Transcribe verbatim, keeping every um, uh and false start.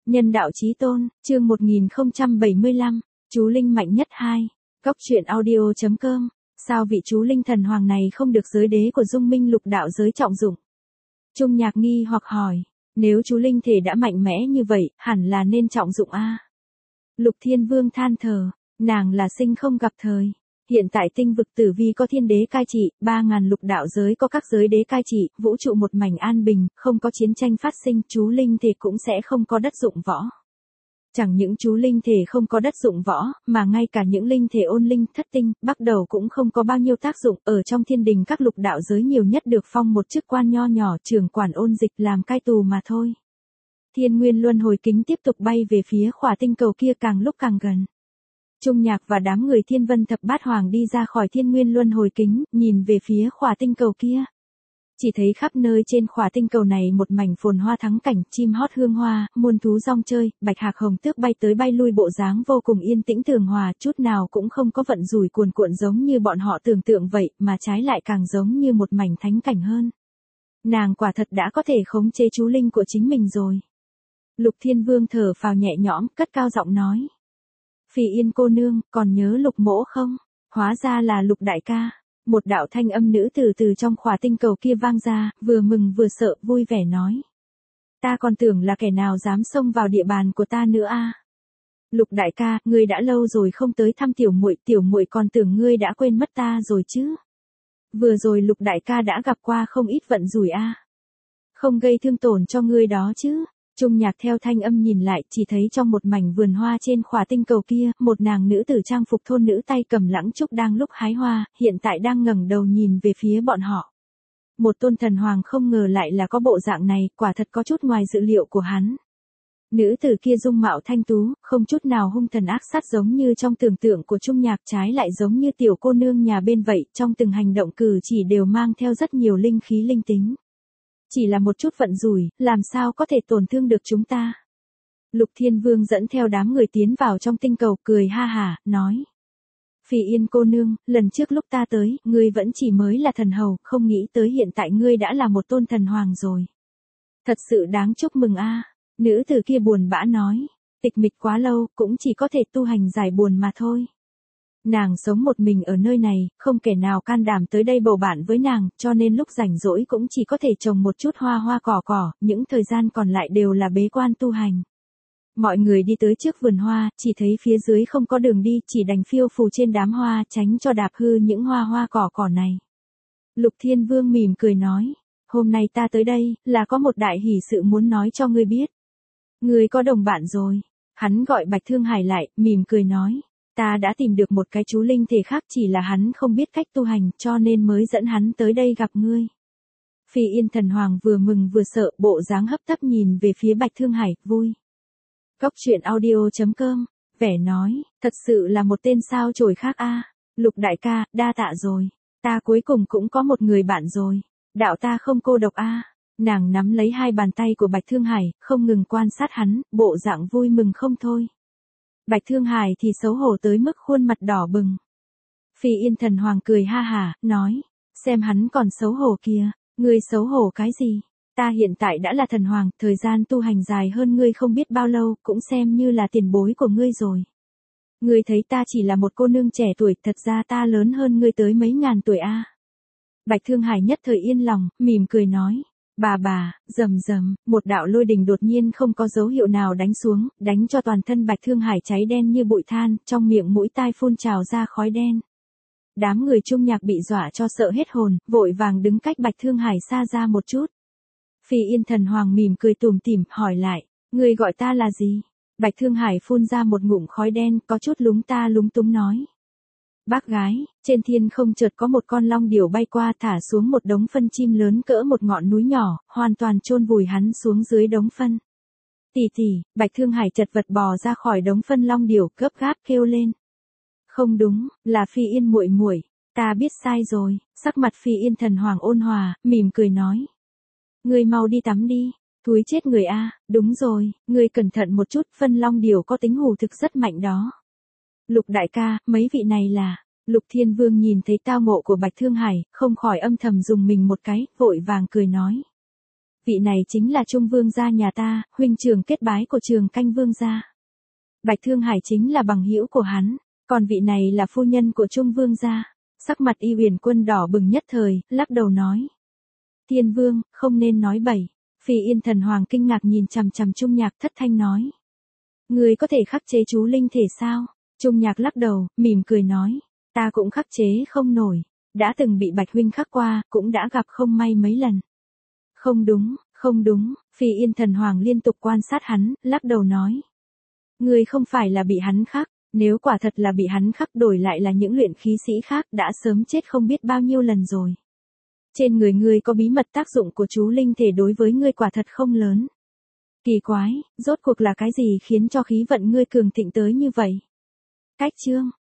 Nhân đạo chí tôn, chương một nghìn không trăm bảy mươi lăm, chú linh mạnh nhất hai. Góc truyện audio chấm com. Sao vị chú linh thần hoàng này không được giới đế của Dung Minh Lục đạo giới trọng dụng? Trung Nhạc nghi hoặc hỏi, nếu chú linh thể đã mạnh mẽ như vậy, hẳn là nên trọng dụng a. Lục Thiên Vương than thở, nàng là sinh không gặp thời. Hiện tại tinh vực tử vi có thiên đế cai trị, ba ngàn lục đạo giới có các giới đế cai trị, vũ trụ một mảnh an bình, không có chiến tranh phát sinh, chú linh thể cũng sẽ không có đất dụng võ. Chẳng những chú linh thể không có đất dụng võ, mà ngay cả những linh thể ôn linh, thất tinh, bắt đầu cũng không có bao nhiêu tác dụng, ở trong thiên đình các lục đạo giới nhiều nhất được phong một chức quan nho nhỏ trưởng quản ôn dịch làm cai tù mà thôi. Thiên Nguyên Luân Hồi Kính tiếp tục bay về phía khỏa tinh cầu kia càng lúc càng gần. Trung Nhạc và đám người Thiên Vân Thập Bát Hoàng đi ra khỏi Thiên Nguyên Luân Hồi Kính, nhìn về phía khỏa tinh cầu kia. Chỉ thấy khắp nơi trên khỏa tinh cầu này một mảnh phồn hoa thắng cảnh, chim hót hương hoa, muôn thú rong chơi, bạch hạc hồng tước bay tới bay lui, bộ dáng vô cùng yên tĩnh tường hòa, chút nào cũng không có vận rủi cuồn cuộn giống như bọn họ tưởng tượng vậy, mà trái lại càng giống như một mảnh thánh cảnh hơn. Nàng quả thật đã có thể khống chế chú linh của chính mình rồi. Lục Thiên Vương thở phào nhẹ nhõm, cất cao giọng nói. Phỉ Yên cô nương, còn nhớ Lục mỗ không? Hóa ra là Lục đại ca. Một đạo thanh âm nữ từ từ trong khỏa tinh cầu kia vang ra, vừa mừng vừa sợ, vui vẻ nói. Ta còn tưởng là kẻ nào dám xông vào địa bàn của ta nữa a. Lục đại ca, ngươi đã lâu rồi không tới thăm tiểu muội, tiểu muội còn tưởng ngươi đã quên mất ta rồi chứ. Vừa rồi Lục đại ca đã gặp qua không ít vận rủi a. Không gây thương tổn cho ngươi đó chứ. Trung Nhạc theo thanh âm nhìn lại, chỉ thấy trong một mảnh vườn hoa trên khỏa tinh cầu kia, một nàng nữ tử trang phục thôn nữ tay cầm lãng trúc đang lúc hái hoa, hiện tại đang ngẩng đầu nhìn về phía bọn họ. Một tôn thần hoàng không ngờ lại là có bộ dạng này, quả thật có chút ngoài dự liệu của hắn. Nữ tử kia dung mạo thanh tú, không chút nào hung thần ác sát giống như trong tưởng tượng của Trung Nhạc, trái lại giống như tiểu cô nương nhà bên vậy, trong từng hành động cử chỉ đều mang theo rất nhiều linh khí linh tính. Chỉ là một chút vận rủi, làm sao có thể tổn thương được chúng ta. Lục Thiên Vương dẫn theo đám người tiến vào trong tinh cầu, cười ha hả, nói. Phỉ Yên cô nương, lần trước lúc ta tới, ngươi vẫn chỉ mới là thần hầu, không nghĩ tới hiện tại ngươi đã là một tôn thần hoàng rồi. Thật sự đáng chúc mừng a. Nữ tử kia buồn bã nói, tịch mịch quá lâu, cũng chỉ có thể tu hành giải buồn mà thôi. Nàng sống một mình ở nơi này, không kẻ nào can đảm tới đây bầu bạn với nàng, cho nên lúc rảnh rỗi cũng chỉ có thể trồng một chút hoa hoa cỏ cỏ, những thời gian còn lại đều là bế quan tu hành. Mọi người đi tới trước vườn hoa, chỉ thấy phía dưới không có đường đi, chỉ đành phiêu phù trên đám hoa, tránh cho đạp hư những hoa hoa cỏ cỏ này. Lục Thiên Vương mỉm cười nói, hôm nay ta tới đây, là có một đại hỷ sự muốn nói cho ngươi biết. Ngươi có đồng bạn rồi. Hắn gọi Bạch Thương Hải lại, mỉm cười nói. Ta đã tìm được một cái chú linh thể khác, chỉ là hắn không biết cách tu hành, cho nên mới dẫn hắn tới đây gặp ngươi. Phỉ Yên thần hoàng vừa mừng vừa sợ, bộ dáng hấp tấp nhìn về phía Bạch Thương Hải, vui. Góc truyện audio chấm com, vẻ nói, thật sự là một tên sao chổi khác a. Lục đại ca, đa tạ rồi. Ta cuối cùng cũng có một người bạn rồi. Đạo ta không cô độc a. Nàng nắm lấy hai bàn tay của Bạch Thương Hải, không ngừng quan sát hắn, bộ dạng vui mừng không thôi. Bạch Thương Hải thì xấu hổ tới mức khuôn mặt đỏ bừng. Phỉ Yên thần hoàng cười ha hả, nói, xem hắn còn xấu hổ kìa, ngươi xấu hổ cái gì? Ta hiện tại đã là thần hoàng, thời gian tu hành dài hơn ngươi không biết bao lâu, cũng xem như là tiền bối của ngươi rồi. Ngươi thấy ta chỉ là một cô nương trẻ tuổi, thật ra ta lớn hơn ngươi tới mấy ngàn tuổi a. Bạch Thương Hải nhất thời yên lòng, mỉm cười nói. Bà bà, rầm rầm, một đạo lôi đình đột nhiên không có dấu hiệu nào đánh xuống, đánh cho toàn thân Bạch Thương Hải cháy đen như bụi than, trong miệng mũi tai phun trào ra khói đen. Đám người Trung Nhạc bị dọa cho sợ hết hồn, vội vàng đứng cách Bạch Thương Hải xa ra một chút. Phỉ Yên thần hoàng mỉm cười tủm tỉm, hỏi lại, ngươi gọi ta là gì? Bạch Thương Hải phun ra một ngụm khói đen, có chút lúng ta lúng túng nói. Bác gái, trên thiên không chợt có một con long điểu bay qua, thả xuống một đống phân chim lớn cỡ một ngọn núi nhỏ, hoàn toàn chôn vùi hắn xuống dưới đống phân. Tỷ tỷ, Bạch Thương Hải chật vật bò ra khỏi đống phân long điểu, gấp gáp kêu lên. Không đúng, là Phỉ Yên muội muội, ta biết sai rồi. Sắc mặt Phỉ Yên thần hoàng ôn hòa, mỉm cười nói. Ngươi mau đi tắm đi, thúi chết người a. Đúng rồi, ngươi cẩn thận một chút, phân long điểu có tính hù thực rất mạnh đó. Lục đại ca, mấy vị này là. Lục Thiên Vương nhìn thấy tao ngộ của Bạch Thương Hải, không khỏi âm thầm dùng mình một cái, vội vàng cười nói. vị này chính là Trung Vương gia nhà ta, huynh trưởng kết bái của Trường Canh Vương gia. Bạch Thương Hải chính là bằng hữu của hắn, còn vị này là phu nhân của Trung Vương gia. Sắc mặt Y Uyển Quân đỏ bừng nhất thời, lắc đầu nói. Thiên Vương, không nên nói bậy. Phi Yên Thần Hoàng kinh ngạc nhìn chằm chằm Trung Nhạc thất thanh nói. Người có thể khắc chế chú linh thể sao? Trung Nhạc lắc đầu, mỉm cười nói. Ta cũng khắc chế không nổi. Đã từng bị Bạch huynh khắc qua, cũng đã gặp không may mấy lần. Không đúng, không đúng, Phi Yên Thần Hoàng liên tục quan sát hắn, lắc đầu nói. Người không phải là bị hắn khắc, nếu quả thật là bị hắn khắc đổi lại là những luyện khí sĩ khác đã sớm chết không biết bao nhiêu lần rồi. Trên người ngươi có bí mật tác dụng của chú linh thể đối với ngươi quả thật không lớn. Kỳ quái, rốt cuộc là cái gì khiến cho khí vận ngươi cường thịnh tới như vậy? Cách chương